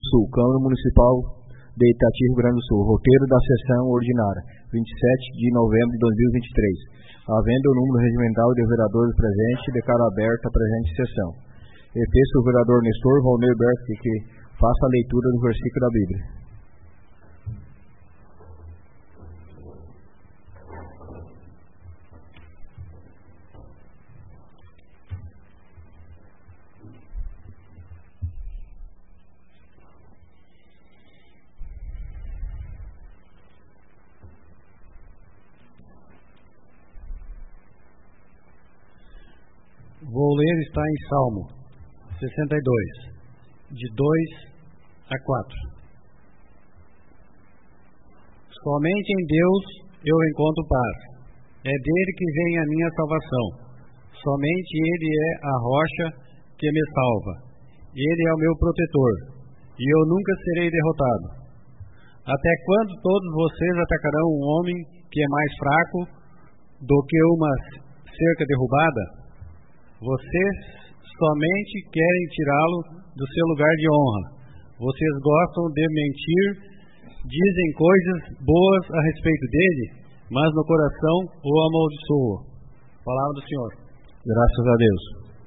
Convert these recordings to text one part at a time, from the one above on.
Sul, Câmara Municipal de Itati, Rio Grande do Sul. Roteiro da sessão ordinária, 27 de novembro de 2023. Havendo o número regimental de vereadores presentes, declaro aberta a presente sessão. E peço ao vereador Nestor Valnei Berto que faça a leitura do versículo da Bíblia. Vou ler, está em Salmo 62, de 2 a 4. Somente em Deus eu encontro paz. É dele que vem a minha salvação. Somente ele é a rocha que me salva. Ele é o meu protetor, e eu nunca serei derrotado. Até quando todos vocês atacarão um homem que é mais fraco do que uma cerca derrubada? Vocês somente querem tirá-lo do seu lugar de honra. Vocês gostam de mentir, dizem coisas boas a respeito dele, mas no coração o amaldiçoam. Palavra do Senhor. Graças a Deus.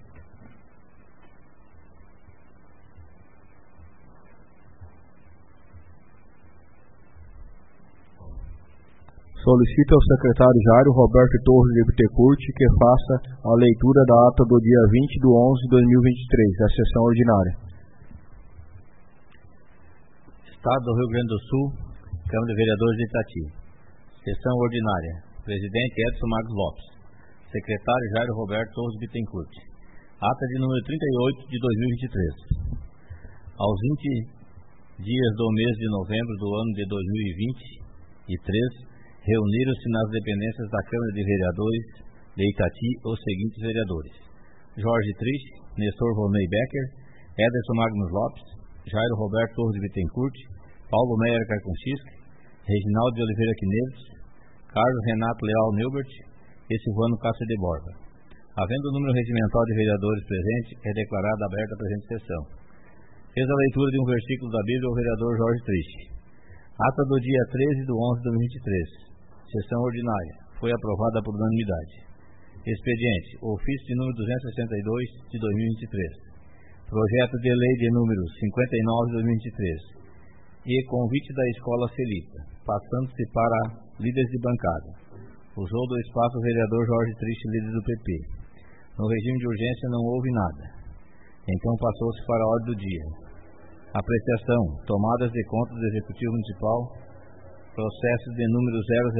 Solicito ao secretário Jairo Roberto Torres de Bittencourt que faça a leitura da ata do dia 20 de 11 de 2023, da sessão ordinária. Estado do Rio Grande do Sul, Câmara de Vereadores de Itati. Sessão ordinária. Presidente Edson Marcos Lopes. Secretário Jairo Roberto Torres de Bittencourt. Ata de número 38 de 2023. Aos 20 dias do mês de novembro do ano de 2023, reuniram-se nas dependências da Câmara de Vereadores de Itati os seguintes vereadores: Jorge Triste, Nestor Volney Becker, Ederson Magnus Lopes, Jairo Roberto Torres de Bittencourt, Paulo Meyer Carconcisque, Reginaldo de Oliveira Quineves, Carlos Renato Leal Neubert e Silvano Cássio de Borba. Havendo o número regimental de vereadores presentes, é declarada aberta a presente sessão. Fez a leitura de um versículo da Bíblia o vereador Jorge Triste. Ata do dia 13 de 11 de 2023. Sessão ordinária. Foi aprovada por unanimidade. Expediente. Ofício de número 262 de 2023. Projeto de lei de número 59 de 2023. E convite da Escola Celita, passando-se para líderes de bancada. Usou do espaço o vereador Jorge Triste, líder do PP. No regime de urgência não houve nada. Então passou-se para a ordem do dia. Apreciação. Tomadas de contas do Executivo Municipal. Processo de número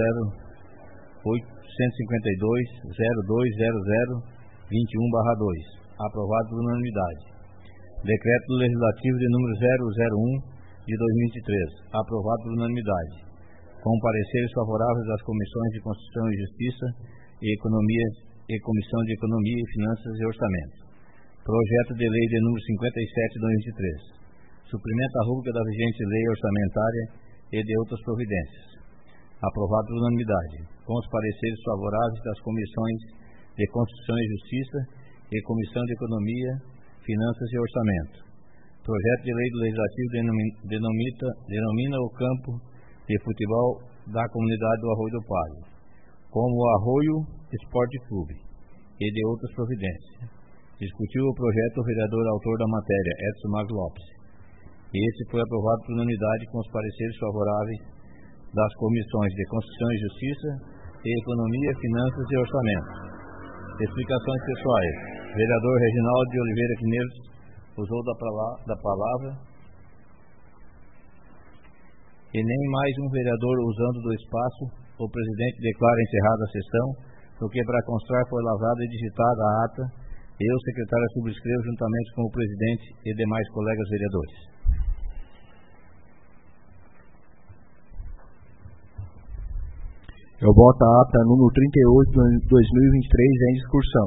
00852-0200-21/2. Aprovado por unanimidade. Decreto Legislativo de número 001 de 2023. Aprovado por unanimidade. Com pareceres favoráveis das comissões de Constituição e Justiça e Economia e Comissão de Economia e Finanças e Orçamento. Projeto de lei de número 57 de 2023. Suprimento à rubrica da vigente lei orçamentária e de outras providências. Aprovado por unanimidade, com os pareceres favoráveis das comissões de Constituição e Justiça e Comissão de Economia, Finanças e Orçamento. Projeto de lei do Legislativo denomina o campo de futebol da comunidade do Arroio do Palho como Arroio Esporte Clube e de outras providências. Discutiu o projeto o vereador autor da matéria, Edson Marcos Lopes. Esse foi aprovado por unanimidade com os pareceres favoráveis das comissões de Constituição e Justiça e Economia, Finanças e Orçamento. Explicações pessoais. Vereador Reginaldo de Oliveira Quineves usou da palavra e nem mais um vereador usando do espaço. O presidente declara encerrada a sessão, no que para constar foi lavrada e digitada a ata e o secretário subscreveu juntamente com o presidente e demais colegas vereadores. Eu boto a ata número 38 de 2023 em discussão.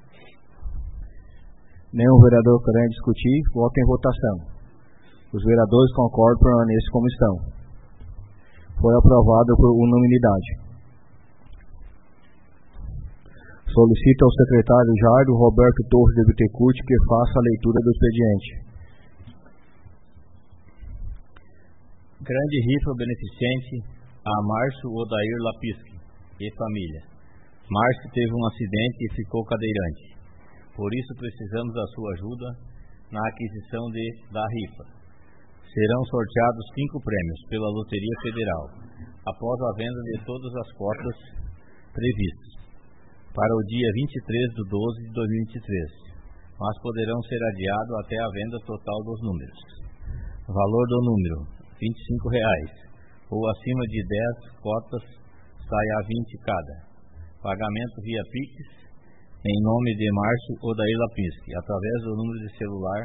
Nenhum vereador querendo discutir, voto em votação. Os vereadores concordam e permanecem como estão. Foi aprovado por unanimidade. Solicito ao secretário Jairo Roberto Torres de Bittencourt que faça a leitura do expediente. Grande rifa beneficente a Márcio Odair Lapisky e família. Márcio teve um acidente e ficou cadeirante. Por isso precisamos da sua ajuda na aquisição da rifa. Serão sorteados 5 prêmios pela Loteria Federal, após a venda de todas as cotas previstas, para o dia 23/12/2023, mas poderão ser adiados até a venda total dos números. Valor do número, R$25, ou acima de 10 cotas, sai a 20 cada. Pagamento via Pix, em nome de Márcio Odair Lapisky, através do número de celular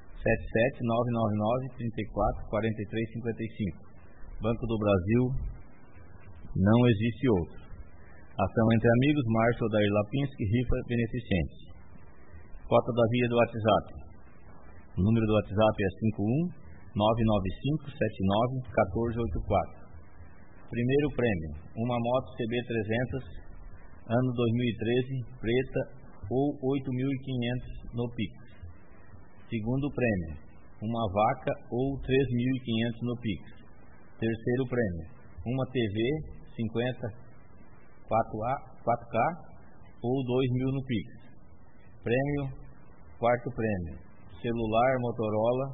77999-344355. Banco do Brasil, não existe outro. Ação entre amigos, Márcio Odair Lapisky, rifa beneficente. Cota da via do WhatsApp. O número do WhatsApp é 51-99579-1484. Primeiro prêmio, uma moto CB300, ano 2013, preta, ou 8.500 no Pix. Segundo prêmio, uma vaca, ou 3.500 no Pix. Terceiro prêmio, uma TV 50 4K, ou 2.000 no Pix. Quarto prêmio, celular Motorola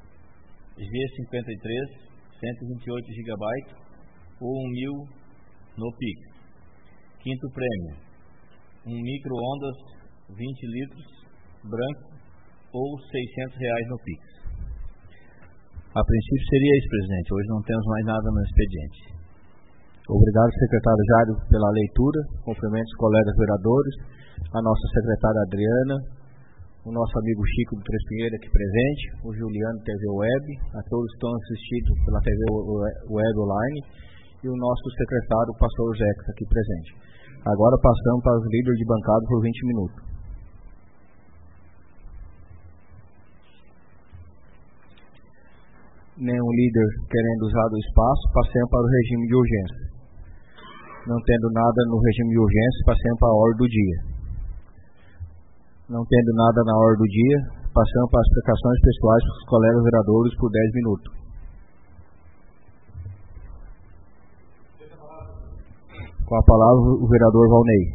G53, 128 GB, ou 1.000 no Pix. Quinto prêmio, um micro-ondas 20 litros, branco, ou R$600 no Pix. A princípio seria isso, presidente. Hoje não temos mais nada no expediente. Obrigado, secretário Jário, pela leitura. Cumprimento os colegas vereadores, a nossa secretária Adriana, o nosso amigo Chico do Três Pinheiros aqui presente, o Juliano TV Web, a todos que estão assistindo pela TV Web Online, e o nosso secretário, o pastor Zex, aqui presente. Agora passamos para os líderes de bancada por 20 minutos. Nenhum líder querendo usar do espaço, passemos para o regime de urgência. Não tendo nada no regime de urgência, passemos para a ordem do dia. Não tendo nada na ordem do dia, passamos para as explicações pessoais para os colegas vereadores por 10 minutos. Com a palavra o vereador Valnei.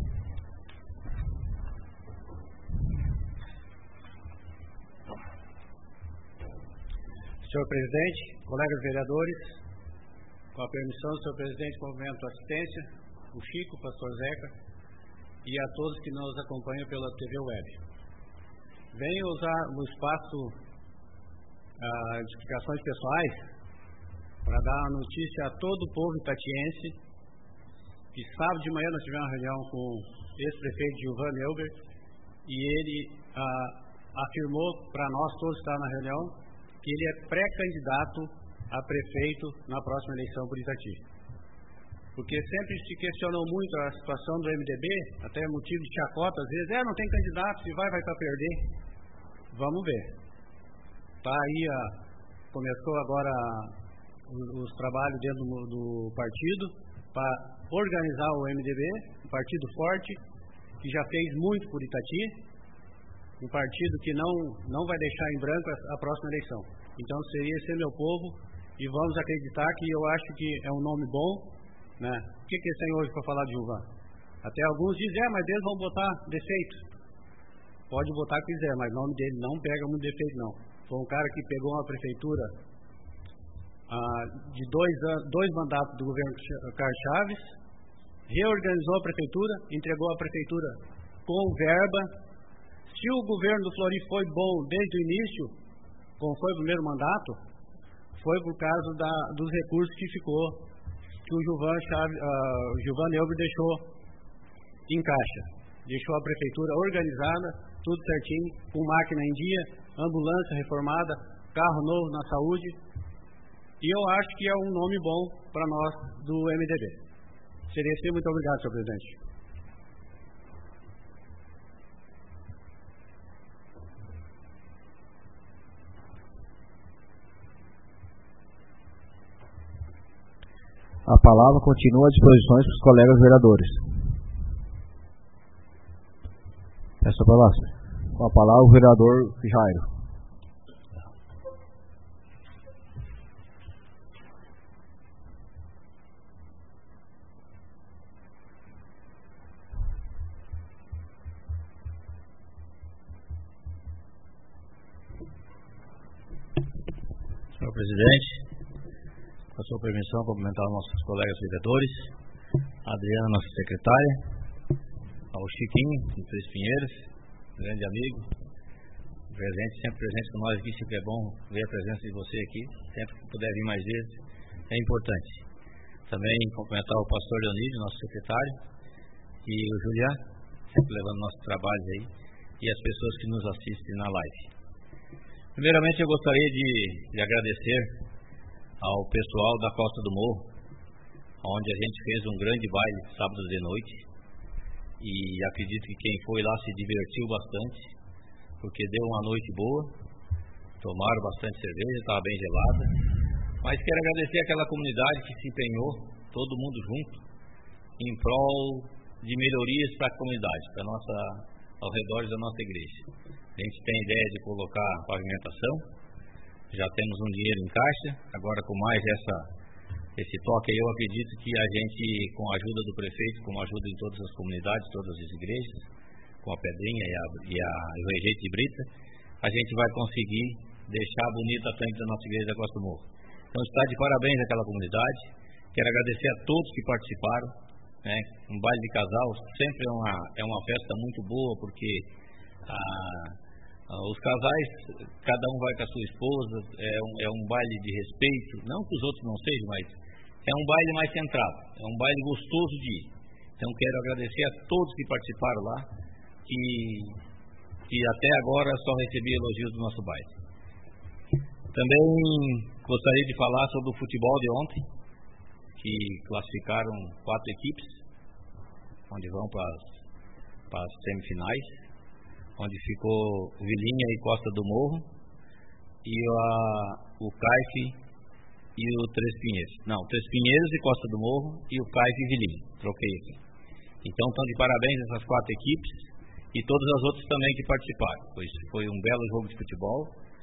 Senhor presidente, colegas vereadores, com a permissão do senhor presidente, cumprimento a assistência, o Chico, o pastor Zeca e a todos que nos acompanham pela TV Web. Venho usar o espaço de explicações pessoais para dar a notícia a todo o povo itatiense que sábado de manhã nós tivemos uma reunião com o ex-prefeito Gilvan Neuber e ele afirmou para nós todos que estavam na reunião que ele é pré-candidato a prefeito na próxima eleição por Itati. Porque sempre se questionou muito a situação do MDB, até motivo de chacota, às vezes, não tem candidato, se vai para perder. Vamos ver. Tá aí, começou agora os trabalhos dentro do partido para organizar o MDB, um partido forte, que já fez muito por Itati, um partido que não vai deixar em branco a próxima eleição. Então seria esse meu povo e vamos acreditar que eu acho que é um nome bom, né? O que eles têm hoje para falar de Gilvan? Até alguns dizem, mas eles vão botar defeito. Pode botar o que quiser, mas o nome dele não pega muito defeito não. Foi um cara que pegou uma prefeitura de 2 mandatos do governo Carlos Chaves, reorganizou a prefeitura, entregou a prefeitura com verba. Se o governo do Flori foi bom desde o início, como foi o primeiro mandato, foi por causa dos recursos que o Gilvan Neuber deixou em caixa. Deixou a prefeitura organizada, tudo certinho, com máquina em dia, ambulância reformada, carro novo na saúde. E eu acho que é um nome bom para nós do MDB. Seria assim, muito obrigado, senhor presidente. A palavra continua à disposição para os colegas vereadores. Essa palavra. Com a palavra o vereador Jairo. Senhor presidente, com a sua permissão, cumprimentar os nossos colegas vereadores, a Adriana, nossa secretária, ao Chiquinho, de Três Pinheiros, grande amigo, sempre presente com nós aqui. Sempre é bom ver a presença de você aqui, sempre que puder vir mais vezes, é importante. Também cumprimentar o pastor Leonídio, nosso secretário, e o Julián, sempre levando nossos trabalhos aí, e as pessoas que nos assistem na live. Primeiramente, eu gostaria de agradecer ao pessoal da Costa do Morro, onde a gente fez um grande baile sábado de noite, e acredito que quem foi lá se divertiu bastante, porque deu uma noite boa, tomaram bastante cerveja, estava bem gelada, mas quero agradecer àquela comunidade que se empenhou, todo mundo junto, em prol de melhorias para a comunidade, ao redor da nossa igreja. A gente tem ideia de colocar pavimentação, já temos um dinheiro em caixa, agora com mais esse toque aí, eu acredito que a gente, com a ajuda do prefeito, com a ajuda de todas as comunidades, todas as igrejas, com a Pedrinha e o Rejeito de Brita, a gente vai conseguir deixar bonita a frente da nossa igreja da Costa do Morro. Então está de parabéns àquela comunidade, quero agradecer a todos que participaram, né? Um baile de casal sempre é uma festa muito boa, porque os casais, cada um vai com a sua esposa, é um baile de respeito, não que os outros não sejam, mas é um baile mais centrado, é um baile gostoso de ir. Então quero agradecer a todos que participaram lá, que até agora só recebi elogios do nosso baile. Também gostaria de falar sobre o futebol de ontem, que classificaram 4 equipes, onde vão para as semifinais, onde ficou Vilinha e Costa do Morro, e o Caife e o Três Pinheiros. Não, Três Pinheiros e Costa do Morro, e o Caife e Vilinha. Troquei aqui. Então estão de parabéns essas 4 equipes, e todas as outras também que participaram. Pois foi um belo jogo de futebol,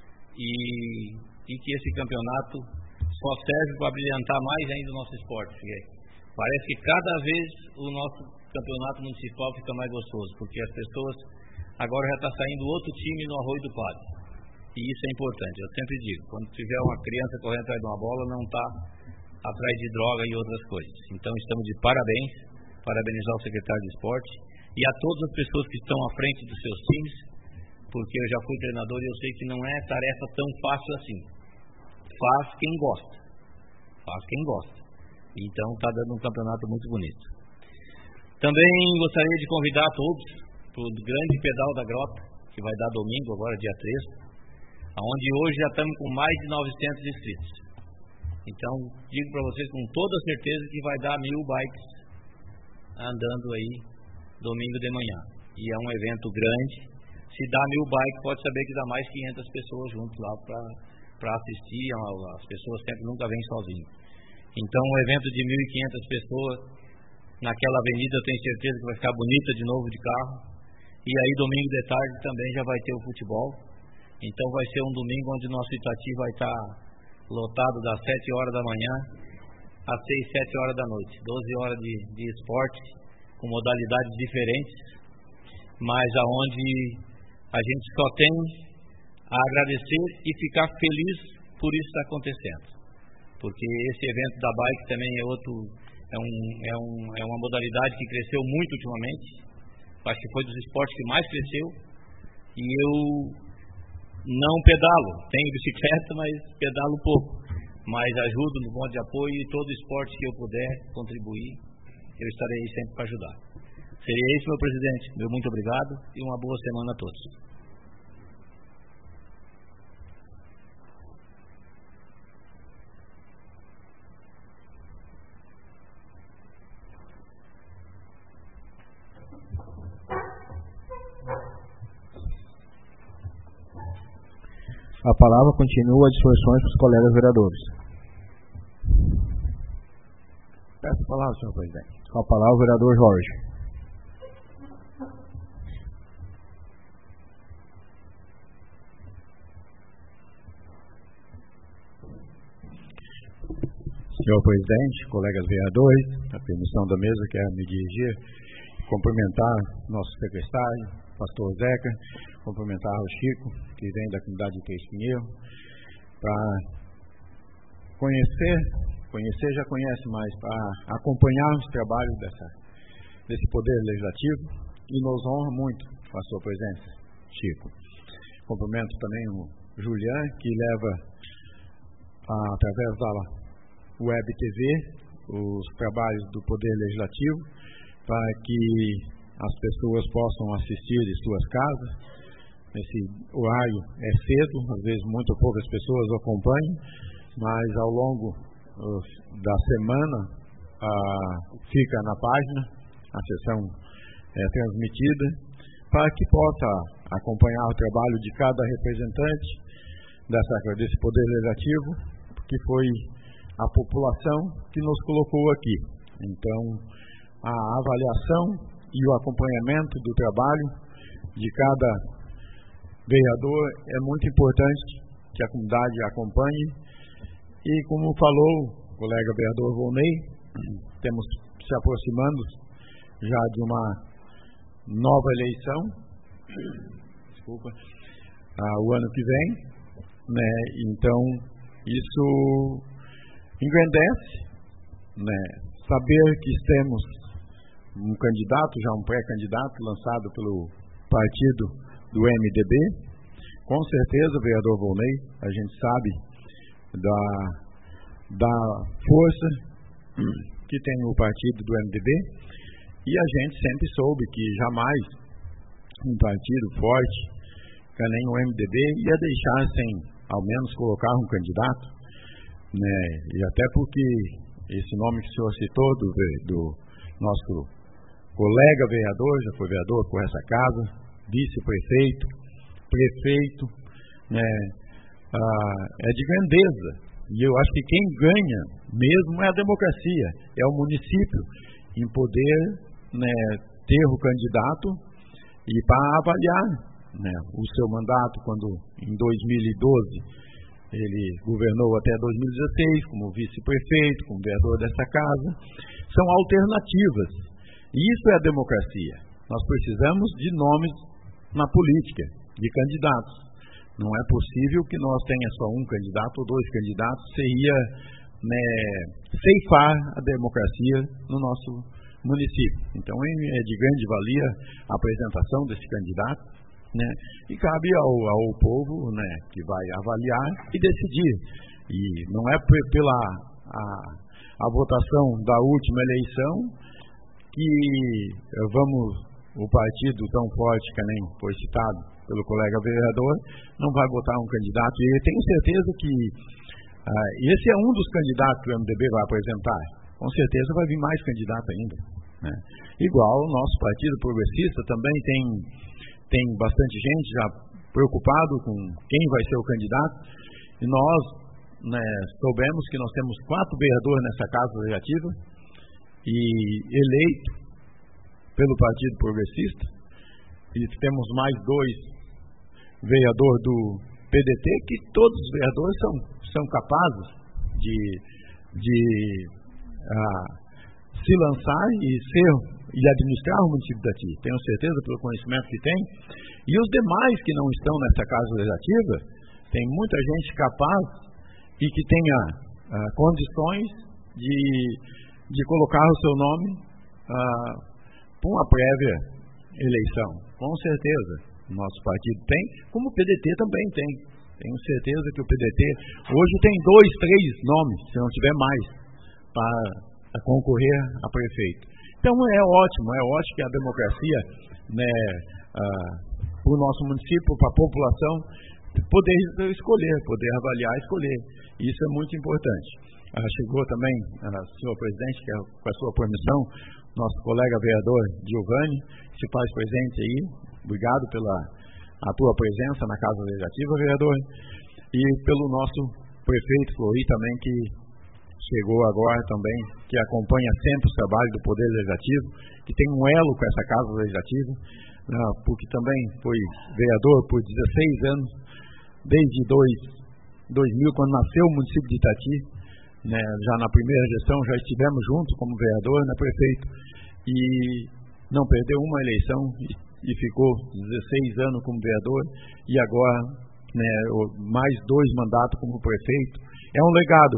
e que esse campeonato só serve para brilhantar mais ainda o nosso esporte. Parece que cada vez o nosso campeonato municipal fica mais gostoso, porque as pessoas agora já está saindo outro time no Arroio do Padre, e isso é importante. Eu sempre digo, quando tiver uma criança correndo atrás de uma bola, não está atrás de droga e outras coisas. Então estamos de parabéns, parabenizar o secretário de esporte e a todas as pessoas que estão à frente dos seus times, porque eu já fui treinador e eu sei que não é tarefa tão fácil assim. Faz quem gosta. Então está dando um campeonato muito bonito. Também gostaria de convidar a todos para o grande pedal da Grota, que vai dar domingo, agora dia 3, onde hoje já estamos com mais de 900 inscritos. Então digo para vocês com toda certeza que vai dar 1000 bikes andando aí domingo de manhã. E é um evento grande. Se dá 1000 bikes, pode saber que dá mais 500 pessoas juntos lá para assistir. As pessoas sempre nunca vêm sozinhas. Então um evento de 1.500 pessoas naquela avenida, eu tenho certeza que vai ficar bonita de novo de carro. E aí domingo de tarde também já vai ter o futebol. Então vai ser um domingo onde o nosso Itati vai estar lotado das 7 horas da manhã às 6, 7 horas da noite. 12 horas de esporte, com modalidades diferentes, mas aonde a gente só tem a agradecer e ficar feliz por isso estar acontecendo. Porque esse evento da bike também é uma modalidade que cresceu muito ultimamente. Acho que foi dos esportes que mais cresceu. E eu não pedalo, tenho bicicleta, mas pedalo pouco. Mas ajudo no ponto de apoio, e todo esporte que eu puder contribuir, eu estarei aí sempre para ajudar. Seria isso, meu presidente. Meu muito obrigado e uma boa semana a todos. A palavra continua a disposições para os colegas vereadores. Peço a palavra, senhor presidente. Com a palavra o vereador Jorge. Senhor presidente, colegas vereadores, a permissão da mesa, quero me dirigir, cumprimentar nosso secretário, pastor Zeca, cumprimentar o Chico, que vem da comunidade de Três Pinheiros, para conhecer já conhece, mas para acompanhar os trabalhos desse Poder Legislativo, e nos honra muito com a sua presença, Chico. Cumprimento também o Julian, que leva, através da Web TV, os trabalhos do Poder Legislativo, para que as pessoas possam assistir de suas casas. Esse horário é cedo, às vezes muito poucas pessoas o acompanham, mas ao longo da semana fica na página, a sessão é transmitida, para que possa acompanhar o trabalho de cada representante desse Poder Legislativo, que foi a população que nos colocou aqui. Então, a avaliação e o acompanhamento do trabalho de cada vereador é muito importante que a comunidade acompanhe. E como falou o colega vereador Volney, temos se aproximando já de uma nova eleição, o ano que vem, né? Então isso engrandece, né? Saber que temos um candidato, já um pré-candidato lançado pelo partido do MDB. Com certeza, vereador Volney, a gente sabe da força que tem o partido do MDB, e a gente sempre soube que jamais um partido forte, que nem o MDB, ia deixar sem ao menos colocar um candidato, né? E até porque esse nome que o senhor citou do nosso colega vereador, já foi vereador por essa casa, vice-prefeito, prefeito, né? É de grandeza. E eu acho que quem ganha mesmo é a democracia, é o município, em poder, né, ter o candidato e para avaliar, né, o seu mandato, quando em 2012 ele governou até 2016 como vice-prefeito, como vereador dessa casa. São alternativas. E isso é a democracia. Nós precisamos de nomes na política, de candidatos. Não é possível que nós tenha só um candidato ou dois candidatos, seria, né, ceifar a democracia no nosso município. Então é de grande valia a apresentação desse candidato, né, e cabe ao povo, né, que vai avaliar e decidir. E não é pela a votação da última eleição que o partido tão forte que nem foi citado pelo colega vereador, não vai votar um candidato. E eu tenho certeza que esse é um dos candidatos que o MDB vai apresentar. Com certeza vai vir mais candidato ainda, né? Igual o nosso partido progressista também tem bastante gente já preocupado com quem vai ser o candidato. E nós, né, soubemos que nós temos 4 vereadores nessa casa legislativa e eleito pelo Partido Progressista, e temos mais 2 vereadores do PDT, que todos os vereadores são capazes de se lançar e administrar o município de Itati. Tenho certeza pelo conhecimento que tem. E os demais que não estão nessa casa legislativa, tem muita gente capaz e que tenha condições de colocar o seu nome para uma prévia eleição. Com certeza, o nosso partido tem, como o PDT também tem. Tenho certeza que o PDT hoje tem 2, 3 nomes, se não tiver mais, para concorrer a prefeito. Então é ótimo que a democracia, né, para o nosso município, para a população, poder escolher, poder avaliar, escolher. Isso é muito importante. Chegou também, senhor presidente, que com a sua permissão, nosso colega vereador Giovanni, se faz presente aí. Obrigado pela a tua presença na Casa Legislativa, vereador. E pelo nosso prefeito Flori também, que chegou agora também, que acompanha sempre os trabalhos do Poder Legislativo, que tem um elo com essa Casa Legislativa, porque também foi vereador por 16 anos, desde 2000, quando nasceu o município de Itati, né, já na primeira gestão já estivemos juntos como vereador, né, prefeito, e não perdeu uma eleição e ficou 16 anos como vereador, e agora, né, mais 2 mandatos como prefeito. É um legado,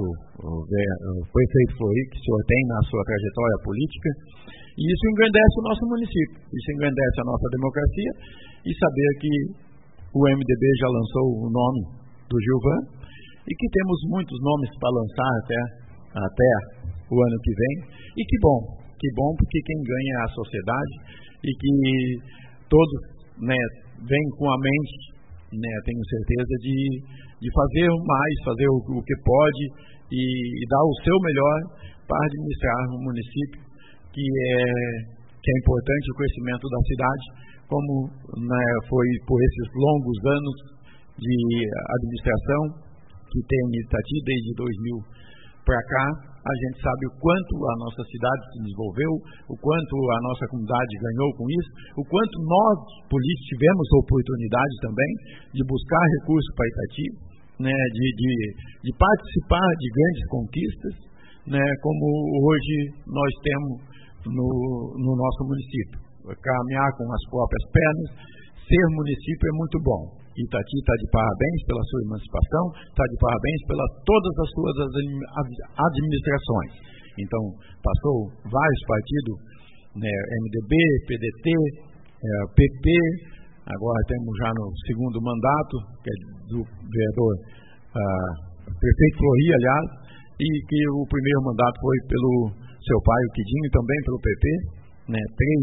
o prefeito Flori, que o senhor tem na sua trajetória política, e isso engrandece o nosso município, isso engrandece a nossa democracia, e saber que o MDB já lançou o nome do Gilvan, e que temos muitos nomes para lançar até o ano que vem, e que bom, porque quem ganha é a sociedade, e que todos, né, vêm com a mente, né, tenho certeza, de fazer mais, fazer o que pode e dar o seu melhor para administrar um município que é importante o crescimento da cidade, como, né, foi por esses longos anos de administração que tem em Itati desde 2000 para cá. A gente sabe o quanto a nossa cidade se desenvolveu, o quanto a nossa comunidade ganhou com isso, o quanto nós, políticos, tivemos oportunidade também de buscar recursos para Itati, né, de participar de grandes conquistas, né, como hoje nós temos no nosso município. Caminhar com as próprias pernas, ser município é muito bom. Itati está de parabéns pela sua emancipação, está de parabéns pelas todas as suas administrações. Então, passou vários partidos, né, MDB, PDT, PP, agora temos já no segundo mandato, que é do vereador prefeito Flori, aliás, e que o primeiro mandato foi pelo seu pai, o Quidinho, também pelo PP, né,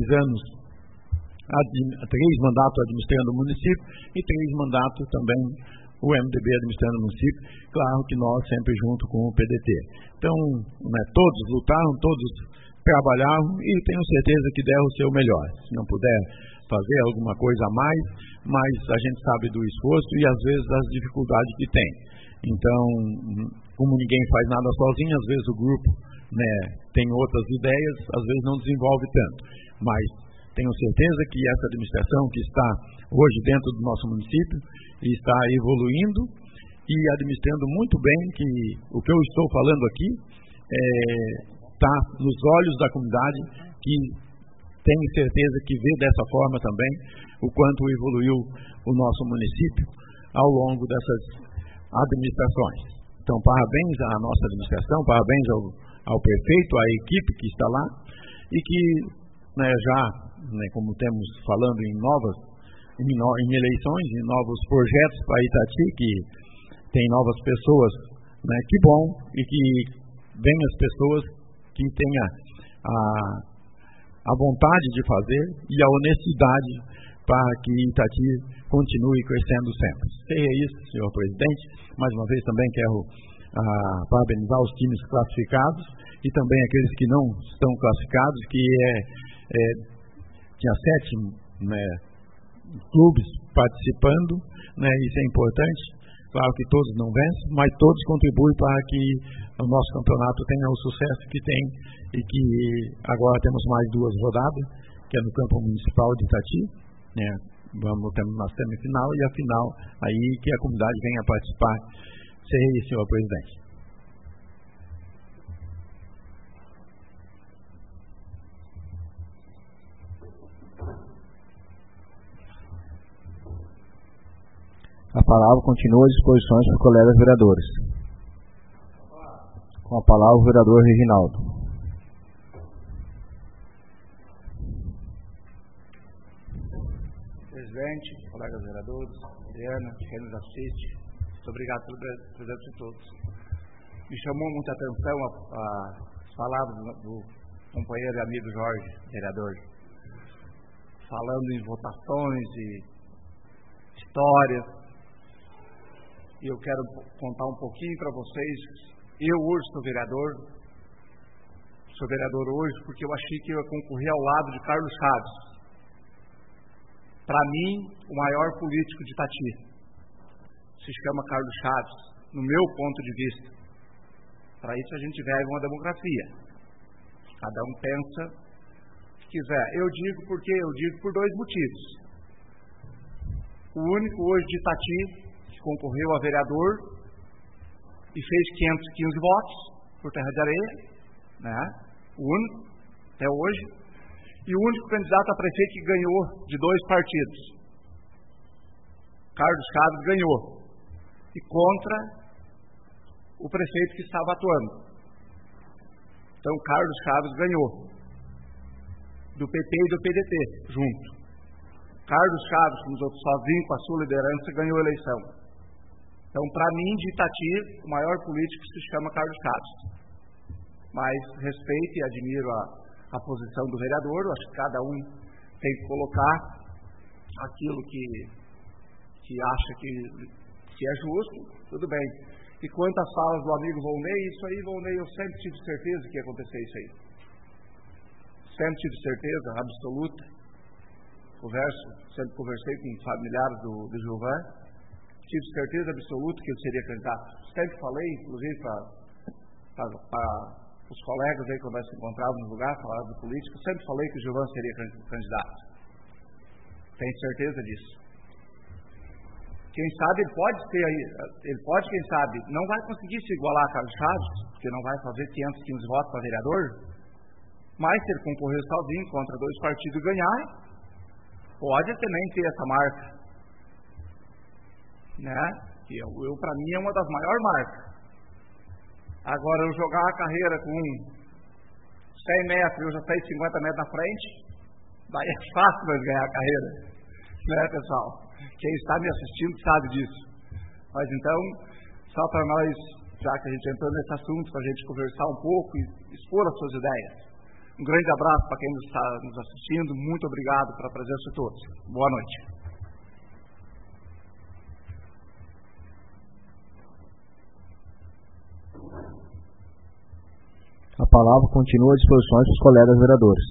3 mandatos administrando o município e 3 mandatos também o MDB administrando o município, claro que nós sempre junto com o PDT. Então, né, todos lutaram, todos trabalharam e tenho certeza que deram o seu melhor. Se não puder fazer alguma coisa a mais, mas a gente sabe do esforço e às vezes das dificuldades que tem. Então, como ninguém faz nada sozinho, às vezes o grupo, né, tem outras ideias, às vezes não desenvolve tanto, mas tenho certeza que essa administração que está hoje dentro do nosso município está evoluindo e administrando muito bem, que o que eu estou falando aqui está nos olhos da comunidade, que tenho certeza que vê dessa forma também o quanto evoluiu o nosso município ao longo dessas administrações. Então, parabéns à nossa administração, parabéns ao prefeito, à equipe que está lá e que, né, já, né, como temos falando em eleições, em novos projetos para Itati, que tem novas pessoas, né, que bom, e que venham as pessoas que tenham a vontade de fazer e a honestidade para que Itati continue crescendo sempre. Seja isso, senhor presidente. Mais uma vez também quero parabenizar os times classificados e também aqueles que não estão classificados, que tinha 7, né, clubes participando, né, isso é importante. Claro que todos não vencem, mas todos contribuem para que o nosso campeonato tenha o sucesso que tem e que agora temos mais 2 rodadas, que é no campo municipal de Itati, né, vamos ter na semifinal e a final, aí que a comunidade venha participar. Seja isso, senhor presidente. A palavra continua à disposição dos colegas vereadores. Com a palavra o vereador Reginaldo. Presidente, colegas vereadores, Adriana, quem nos assiste, muito obrigado pela presença de todos. Me chamou muita atenção as palavras do companheiro e amigo Jorge, vereador, falando em votações e histórias. E eu quero contar um pouquinho para vocês. Eu hoje sou vereador hoje porque eu achei que eu ia concorrer ao lado de Carlos Chaves. Para mim, o maior político de Itati se chama Carlos Chaves, no meu ponto de vista. Para isso a gente vive uma democracia. Cada um pensa o que quiser. Eu digo por dois motivos. O único hoje de Itati que concorreu a vereador e fez 515 votos por terra de areia, né? O único, até hoje. E o único candidato a prefeito que ganhou de 2 partidos. Carlos Chaves ganhou. E contra o o prefeito que estava atuando. Então, Carlos Chaves ganhou, do PT e do PDT, junto. Carlos Chaves, como os outros, sozinho com a sua liderança, ganhou a eleição. Então, para mim, de Itati, o maior político se chama Carlos Chaves. Mas respeito e admiro a posição do vereador, eu acho que cada um tem que colocar aquilo que acha que é justo, tudo bem. E quanto às falas do amigo Volney, isso aí, Volney, eu sempre tive certeza que ia acontecer isso aí. Sempre tive certeza absoluta. Sempre conversei com familiares do Gilvan, tive certeza absoluta que ele seria candidato. Sempre falei, inclusive, para os colegas aí, quando nós se encontrávamos no lugar, falavam de política, sempre falei que o Gilvan seria candidato. Tenho certeza disso. Quem sabe ele pode, quem sabe, não vai conseguir se igualar a Carlos Chaves, porque não vai fazer 515 votos para vereador, mas se ele concorrer sozinho contra dois partidos e ganhar, pode também ter essa marca, né? Que eu para mim é uma das maiores marcas. Agora, eu jogar a carreira com 100 metros, eu já saí 50 metros na frente, daí é fácil nós ganhar a carreira, né, pessoal? Quem está me assistindo sabe disso. Mas então, só para nós, já que a gente entrou nesse assunto, para a gente conversar um pouco e expor as suas ideias. Um grande abraço para quem está nos assistindo, muito obrigado pela presença de todos. Boa noite. A palavra continua à disposição dos colegas vereadores.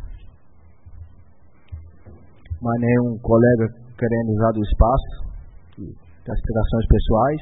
Mas nenhum colega querendo usar do espaço, das explicações pessoais.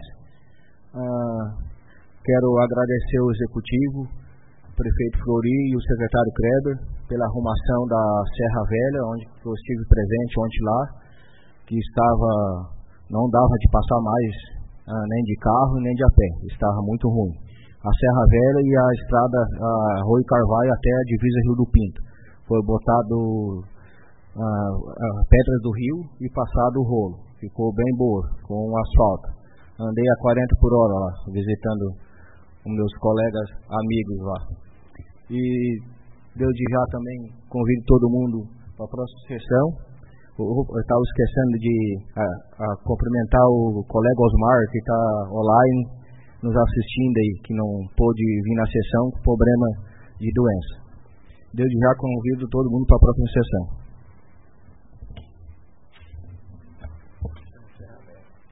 Quero agradecer ao Executivo, o Prefeito Flori e o Secretário Kreber pela arrumação da Serra Velha, onde eu estive presente ontem lá, que não dava de passar mais nem de carro nem de a pé, estava muito ruim. A Serra Velha e a estrada Rui Carvalho até a divisa Rio do Pinto. Foi botado pedras do rio e passado o rolo. Ficou bem boa, com o asfalto. Andei a 40 por hora lá, visitando os meus colegas amigos lá. E desde já também convido todo mundo para a próxima sessão. Eu estava esquecendo de cumprimentar o colega Osmar, que está online, nos assistindo aí, que não pôde vir na sessão com problema de doença. Desde já convido todo mundo para a próxima sessão.